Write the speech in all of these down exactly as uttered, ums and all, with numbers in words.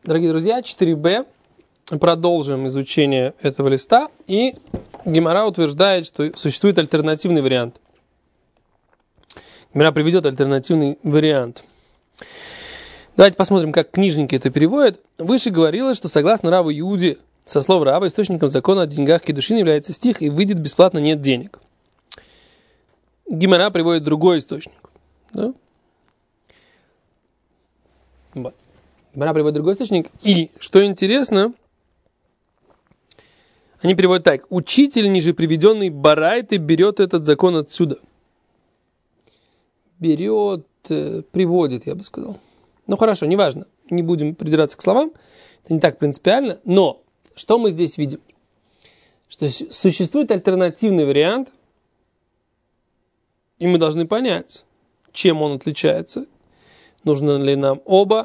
Дорогие друзья, четыре бэ. Продолжим изучение этого листа. И Гемара утверждает, что существует альтернативный вариант. Гемара приведет альтернативный вариант. Давайте посмотрим, как книжники это переводят. Выше говорилось, что согласно Раву Иуде, со слов Рава, источником закона о деньгах кидушин является стих «И выйдет бесплатно, нет денег». Гемара приводит другой источник. Да? Вот. Гемара приводит другой источник. И, что интересно, они переводят так. Учитель, ниже приведенный Барайты, берет этот закон отсюда. Берет, э, приводит, я бы сказал. Ну хорошо, неважно. Не будем придираться к словам. Это не так принципиально. Но, что мы здесь видим? Что существует альтернативный вариант, и мы должны понять, чем он отличается. Нужно ли нам оба,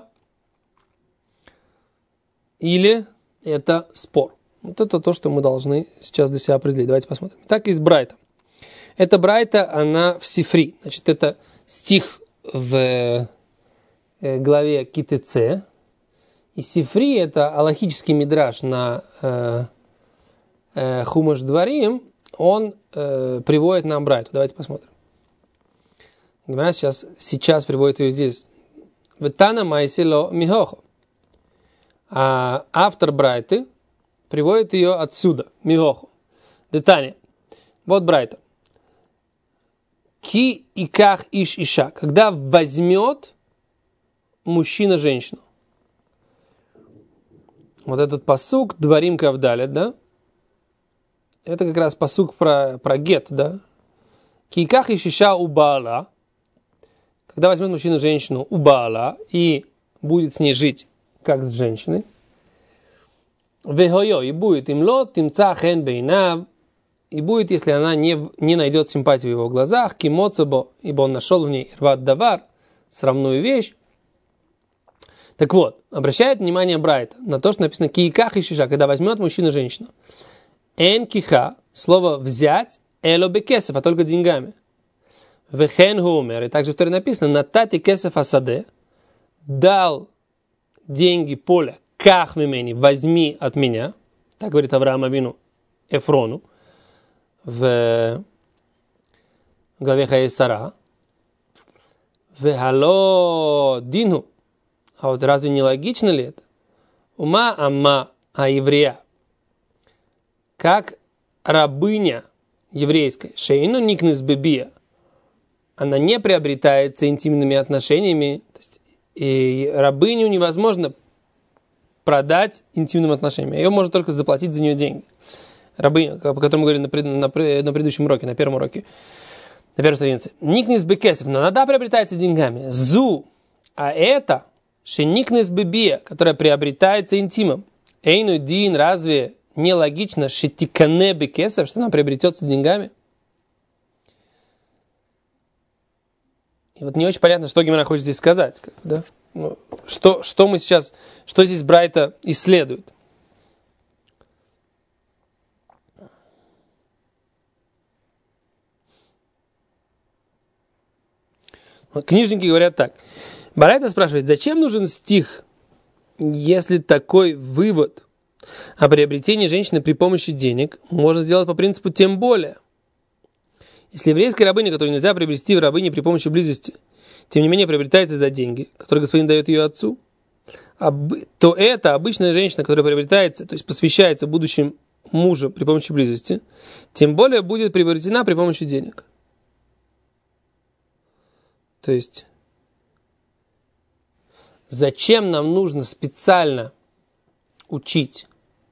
или это спор. Вот это то, что мы должны сейчас для себя определить. Давайте посмотрим. Итак, из Брайта. Эта Брайта, она в Сифри. Значит, это стих в главе Китеце. И Сифри – это алахический мидраш на э, э, Хумаш Дварим. Он э, приводит нам Брайту. Давайте посмотрим. Гемара сейчас, сейчас приводит ее здесь. Ветана майсило михохо. А автор Брайты приводит ее отсюда. Михохо. Детание. Вот Брайта. Ки иках иш иша. Когда возьмет мужчина женщину. Вот этот пасук Дварим Кавдалет, да? Это как раз пасук про, про гет, да? Ки иках иш иша у Баала. Когда возьмет мужчина женщину у Баала и будет с ней жить, как с женщиной. Вехойо, и будет им лот, тимца хен бейнав. И будет, если она не, не найдет симпатию в его глазах, кимоцебо, ибо он нашел в ней рват давар, срамную вещь. Так вот, обращает внимание Брайта на то, что написано кииках и шиша, когда возьмет мужчина женщину. Эн киха, слово взять, эло бекесев, а только деньгами. Вехен гумер, и также в Торе написано, натати кесев асаде, дал деньги поля, ках мимени, возьми от меня, так говорит Авраам Авину Эфрону, в главе Хаесара. Вехало дину. А вот разве не логично ли это? Ума амма а еврея. Как рабыня еврейская, шейну никнес бебия, она не приобретается интимными отношениями. То есть, и рабыню невозможно продать интимным отношениям. Ее можно только заплатить за нее деньги. Рабыня, о котором мы говорили на, пред, на, на предыдущем уроке, на первом уроке, на первой странице. Никнес бекесев, но она приобретается деньгами. Зу, а это шеникнес бебия, которая приобретается интимом. Эйну дин, разве не логично шетикане бекесев, что она приобретется деньгами? И вот не очень понятно, что Гемара хочет здесь сказать. Как бы, да? Ну, что, что мы сейчас, что здесь Брайта исследует? Книжники говорят так. Барайта спрашивает, зачем нужен стих, если такой вывод о приобретении женщины при помощи денег можно сделать по принципу тем более. Если еврейская рабыня, которую нельзя приобрести в рабыне при помощи близости, тем не менее приобретается за деньги, которые господин дает ее отцу, то это обычная женщина, которая приобретается, то есть посвящается будущим мужу при помощи близости, тем более будет приобретена при помощи денег. То есть, зачем нам нужно специально учить,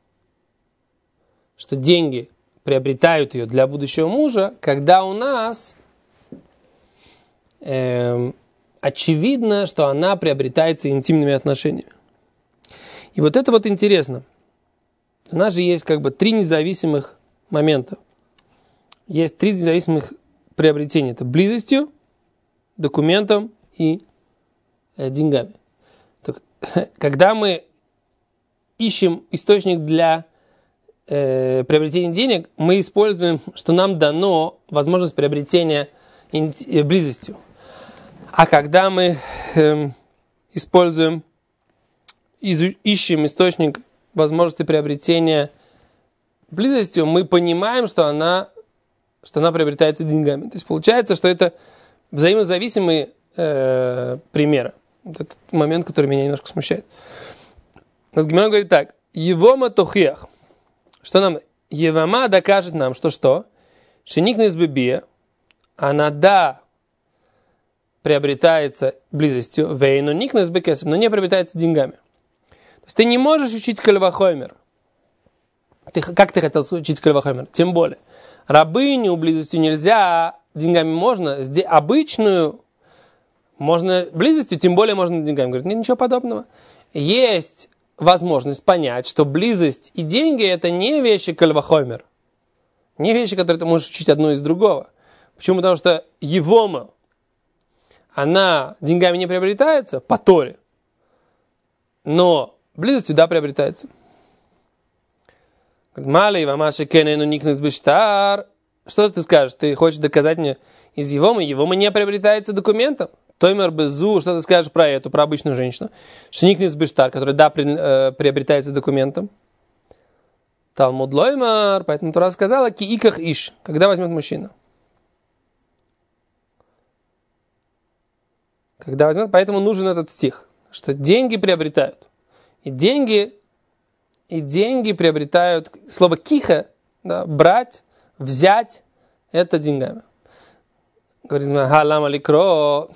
что деньги приобретают ее для будущего мужа, когда у нас э, очевидно, что она приобретается интимными отношениями. И вот это вот интересно. У нас же есть как бы три независимых момента. Есть три независимых приобретения. Это близостью, документом и э, деньгами. Так, когда мы ищем источник для э, приобретения денег, мы используем, что нам дано возможность приобретения инти- э, близостью. А когда мы э, используем ищем источник возможности приобретения близостью, мы понимаем, что она, что она приобретается деньгами. То есть получается, что это взаимозависимые э, примеры. Вот этот момент, который меня немножко смущает. Гемара говорит так. Евома тохиах. Что нам? Евома докажет нам, что что? Шеник низбебия. Она да приобретается близостью. Вейну ник низбекесом. Но не приобретается деньгами. То есть ты не можешь учить кальвахоймер. Ты, как ты хотел учить кальвахоймер? Тем более. Рабыню близостью нельзя, деньгами можно. Обычную можно близостью, тем более можно деньгами. Говорит, нет, ничего подобного. Есть возможность понять, что близость и деньги это не вещи кальвахоймер. Не вещи, которые ты можешь учить одно из другого. Почему? Потому что евома, она деньгами не приобретается по Торе, но близостью, да, приобретается. Что ты скажешь? Ты хочешь доказать мне из Евома? Евома не приобретается документом. Тоймер безу, что ты скажешь про эту, про обычную женщину? Шникнис бештар, который, да, при, э, приобретается документом. Талмуд лоймар, поэтому Тора сказала, ки иках иш, когда возьмет мужчина. Когда возьмет, поэтому нужен этот стих, что деньги приобретают. И деньги, и деньги приобретают, слово киха, да, брать, взять, это деньгами. Говорит, халама ликро.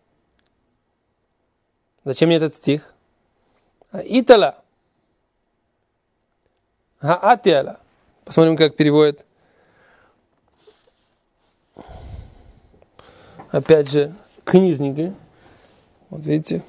Зачем мне этот стих? Итала. Хаатиала. Посмотрим, как переводит. Опять же, книжники. Вот видите.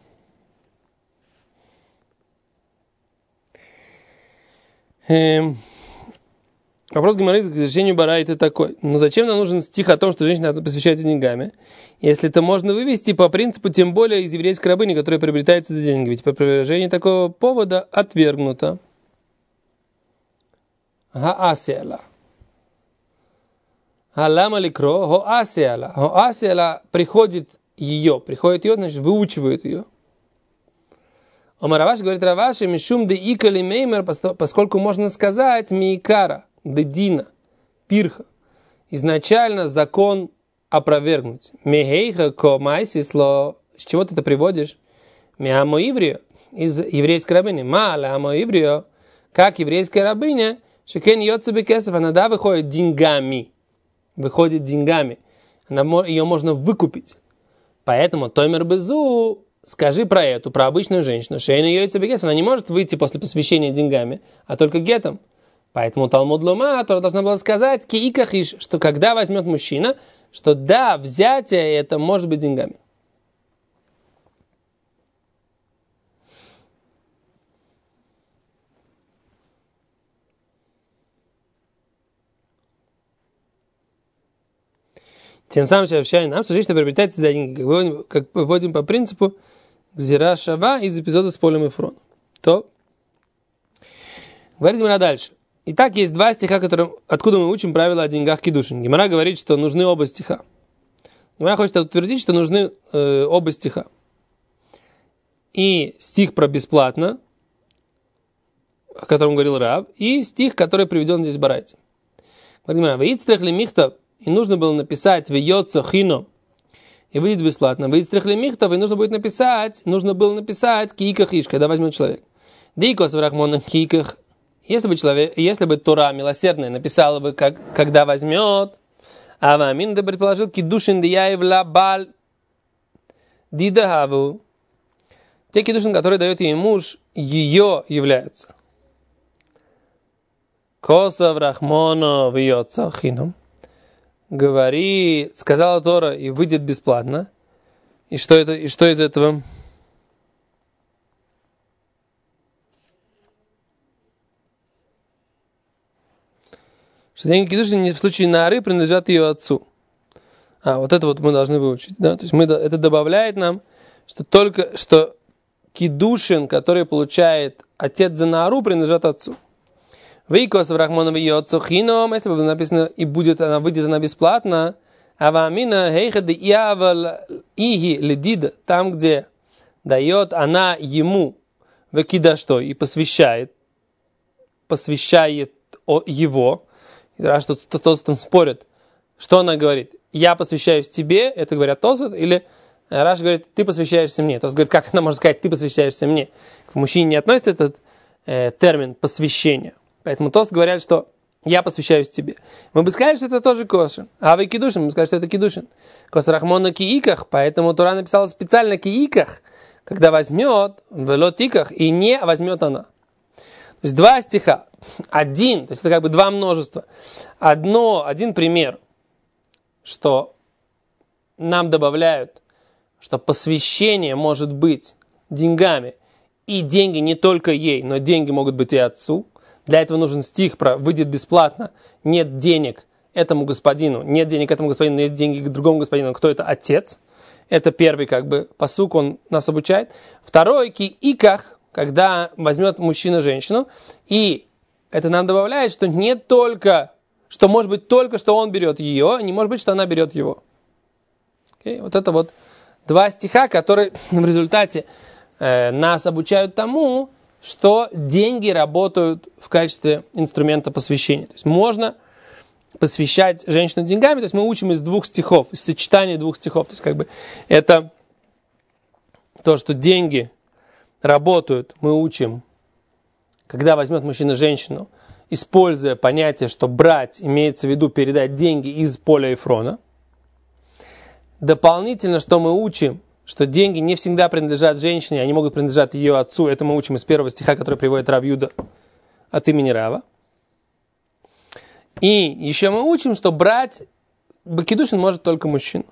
Эм. Вопрос Гемары к изучению Барайты такой. Но зачем нам нужен стих о том, что женщина посвящается деньгами, если это можно вывести по принципу, тем более из еврейской рабыни, которая приобретается за деньги? Ведь по опровержению такого повода отвергнуто. Гаасиала. Алама ликро, хоасиала. Хоасиала приходит ее, приходит ее, значит, выучивает ее. Омар Раваш говорит, Раваши, мишум де икали меймер, поскольку можно сказать миикара, де дина, пирха. Изначально закон опровергнуть. Мехейха ко майсисло, с чего ты это приводишь? Меамо иврио, из еврейской рабыни. Маля амо иврио, как еврейская рабыня, шекен йоцебе кесов, она да выходит деньгами. Выходит деньгами. Она, ее можно выкупить. Поэтому тоймер безу, скажи про эту, про обычную женщину. Шейна йоцебе кесов, она не может выйти после посвящения деньгами, а только гетом. Поэтому Талмуд Лома, Тора должна была сказать, ки икахиш, что когда возьмет мужчина, что да, взятие это может быть деньгами. Тем самым сообщая нам, что женщина приобретается за деньги, как выводим по принципу Гзира Шава из эпизода с Полем и Фроном. То говорим мы дальше. Итак, есть два стиха, которые, откуда мы учим правила о деньгах кидушин. Гемара говорит, что нужны оба стиха. Гемара хочет утвердить, что нужны э, оба стиха. И стих про бесплатно, о котором говорил Рав, и стих, который приведен здесь в Барайте. Говорит Гемара, «Ваицтрах ли михтав», и нужно было написать «Вейоца хино», и выйдет бесплатно. «Ваицтрах ли михтав», и нужно будет написать, нужно было написать «Кииках иш», когда возьмет человек. «Дейкос врахмона кииках». Если бы человек, если бы Тора милосердная написала бы, как, когда возьмет, а вамин да предположил кидушин дияев ла баль дидахаву, те кидушин, которые дает ей муж, ее являются. Косав рахмоно вьется хином. Говори, сказала Тора, и выйдет бесплатно. И что это, и что из этого? Что деньги кидушин в случае нары принадлежат ее отцу. А, вот это вот мы должны выучить. Да? То есть мы, это добавляет нам, что только что кидушин, который получает отец за нару, принадлежат отцу. Вейкос в Рахмонове ее отцу хином, если бы написано, и будет она, выйдет она бесплатно, а вамина хейхады иавал ихи ледида, там, где дает она ему векида что? И посвящает, посвящает его. И раз что Тосфот там спорят, что она говорит? Я посвящаюсь тебе, это говорят Тосфот, или Раш говорит, ты посвящаешься мне. Тосфот говорит, как она может сказать, ты посвящаешься мне? К мужчине не относится этот э, термин посвящения. Поэтому Тосфот говорят, что я посвящаюсь тебе. Мы бы сказали, что это тоже кошер. А вы кидушин, мы бы сказали, что это кидушин. Косрахмон на кииках, поэтому Тора написала специально кииках, когда возьмет в лотиках и не возьмет она. То есть два стиха. Один, то есть это как бы два множества. Одно, один пример, что нам добавляют, что посвящение может быть деньгами, и деньги не только ей, но деньги могут быть и отцу. Для этого нужен стих про «выйдет бесплатно», нет денег этому господину, нет денег этому господину, но есть деньги к другому господину. Кто это? Отец. Это первый как бы пасук, он нас обучает. Второй ки-иках, когда возьмет мужчина женщину, и это нам добавляет, что не только, что может быть только, что он берет ее, не может быть, что она берет его. Okay? Вот это вот два стиха, которые в результате э, нас обучают тому, что деньги работают в качестве инструмента посвящения. То есть можно посвящать женщину деньгами, то есть мы учим из двух стихов, из сочетания двух стихов. То есть как бы это то, что деньги работают, мы учим, когда возьмет мужчина женщину, используя понятие, что брать имеется в виду передать деньги из поля Эфрона. Дополнительно, что мы учим, что деньги не всегда принадлежат женщине, они могут принадлежать ее отцу. Это мы учим из первого стиха, который приводит Рав Юда от имени Рава. И еще мы учим, что брать бакидушин может только мужчина.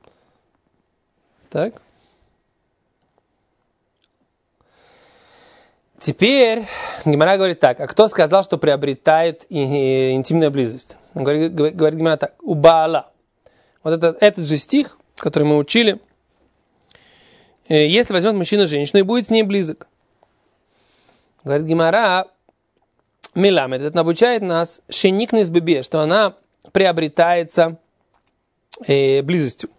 Так. Теперь Гемара говорит так. А кто сказал, что приобретает интимную близость? Говорит, говорит Гемара так. У Баала. Вот этот, этот же стих, который мы учили. Если возьмет мужчина женщину и будет с ней близок. Говорит Гемара, Миламед, это обучает нас шеникнес бебе, что она приобретается э, близостью.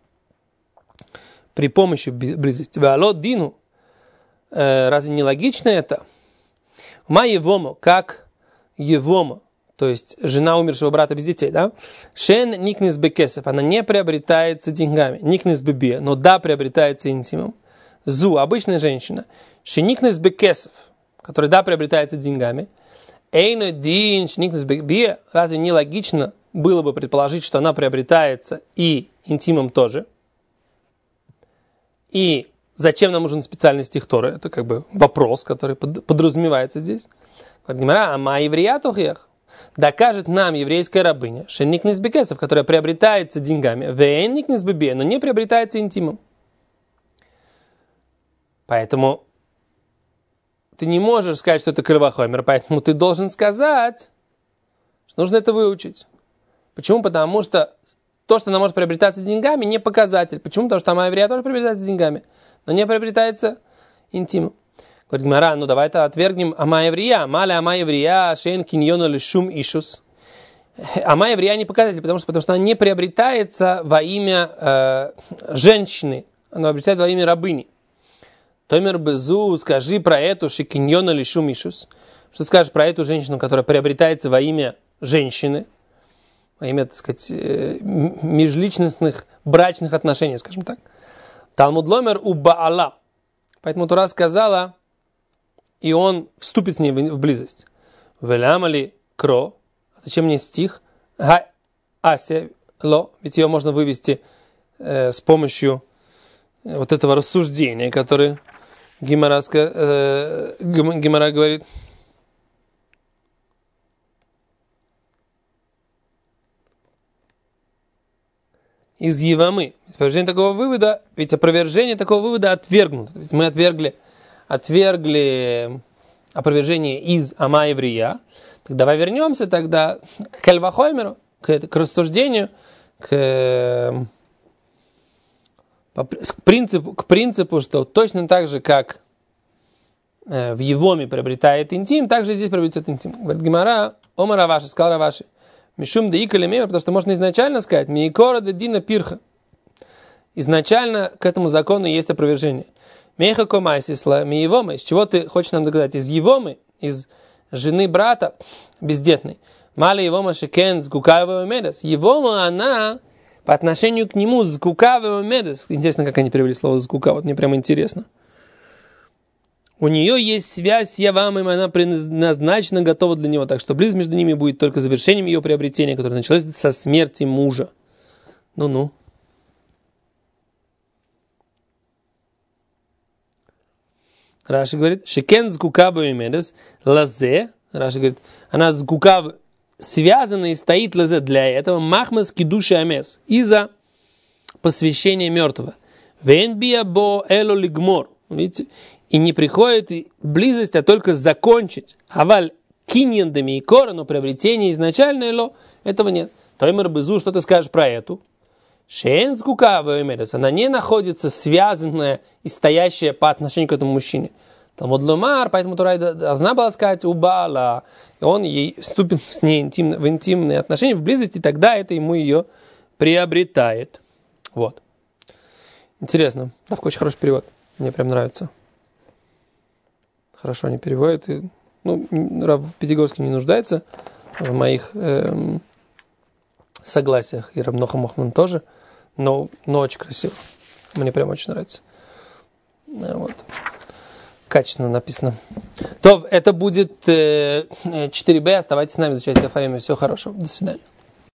При помощи близости. Валот дину, э, разве не логично это? Ма евомо, как евомо, то есть жена умершего брата без детей, да? Шен никнес бекесов, она не приобретается деньгами, никнес бебе, но да, приобретается интимом. Зу, обычная женщина. Шен никнес бекесов, который да, приобретается деньгами. Эйно дин шникнес бекбе, разве не логично было бы предположить, что она приобретается и интимом тоже? И зачем нам нужен специальный стих Торы? Это как бы вопрос, который подразумевается здесь. Говорит Гемара, ама евреятухех. Докажет нам еврейская рабыня, шеникнес бекесов, которая приобретается деньгами, вейникнес бебе, но не приобретается интимом. Поэтому ты не можешь сказать, что это кривохомер, поэтому ты должен сказать, что нужно это выучить. Почему? Потому что то, что она может приобретаться деньгами, не показатель. Почему? Потому что ама еврея тоже приобретается деньгами, но не приобретается интимом. Говорит Гемара, ну давай-то отвергнем ама еврея. Маля ама еврея, шейн киньону лишум ишус. Ама еврея не показатель, потому что, потому что она не приобретается во имя э, женщины, она приобретается во имя рабыни. Томер Безу, скажи про эту шикиньона лишу мишус. Что ты скажешь про эту женщину, которая приобретается во имя женщины, во имя, так сказать, межличностных брачных отношений, скажем так. Талмуд ломер у Баала. Поэтому Тора сказала, и он вступит с ней в близость. Велямали кро. Зачем мне стих? Га ася ло. Ведь ее можно вывести э, с помощью вот этого рассуждения, которое Гемара, э, Гемара говорит. Из Евамы. Опровержение такого вывода, ведь опровержение такого вывода отвергнуто. Ведь мы отвергли, отвергли опровержение из ама еврея. Так давай вернемся тогда к Эльвахоймеру, к, к рассуждению, к К принципу, к принципу, что точно так же, как э, в Евоме приобретает интим, так же здесь приобретает интим. Говорит Гемара, Омар Раваши, сказал Раваши, Мишум де ика лемева, потому что можно изначально сказать, Миикора де дина пирха. Изначально к этому закону есть опровержение. Меха комайсисла миевомы. Из чего ты хочешь нам доказать? Из Евомы, из жены брата бездетной. Мали Евома шекен сгукавева медес. Евома, она по отношению к нему сгукавева медес. Интересно, как они перевели слово сгука. Вот мне прямо интересно. У нее есть связь с Явамом, она предназначена, готова для него. Так что близость между ними будет только завершением ее приобретения, которое началось со смерти мужа. Ну-ну. Раши говорит, шекен сгукаву медес лазе. Раши говорит, она сгукав связана и стоит лазе для этого. Махмас кидуши амес. Из-за посвящения мертвого. Вен биабо эло лигмор. Видите? И не приходит близость, а только закончить. Аваль киньян дами и кора, но приобретение изначальное ло, этого нет. Тоймер безу, что ты скажешь про эту? Шейн сгукава эмерес, она не находится связанная и стоящая по отношению к этому мужчине. Талмуд ломар, поэтому Тора должна была сказать убала, и он ей вступит с ней интимно, в интимные отношения, в близости, тогда это ему ее приобретает. Вот. Интересно. Давка очень хороший перевод. Мне прям нравится. Хорошо они переводят. И, ну, Рав Пятигорский не нуждается в моих эм, согласиях. И Рав Ноха Мохман тоже. Но, но очень красиво. Мне прям очень нравится. Вот. Качественно написано. То, это будет э, четыре бэ. Оставайтесь с нами, изучайте Гафаим. Всего хорошего. До свидания.